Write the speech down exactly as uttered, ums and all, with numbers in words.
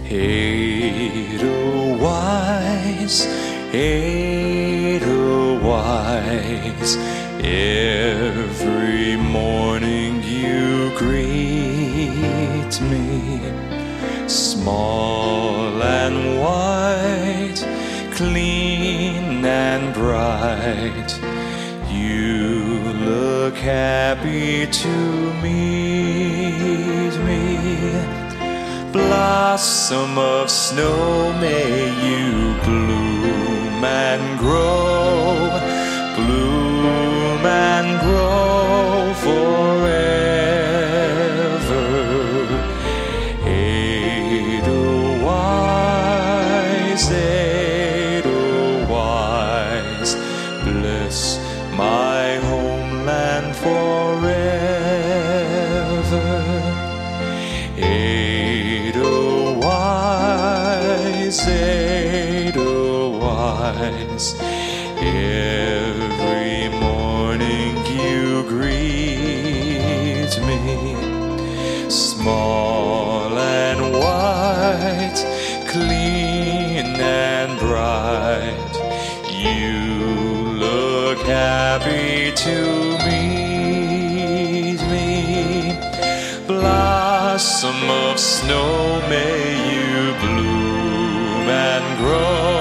Edelweiss, Edelweiss, every morning you greet me, small and white, clean and bright. You look happy to meet me. Blossom of snow, may you bloom and grow, bloom and grow forever. Edelweiss, Edelweiss, bless my homeland forever. Edelweiss, Edelweiss, every morning you greet me, small and white, clean and bright. You look happy to meet me. Blossom of snow, may you bloom and grow,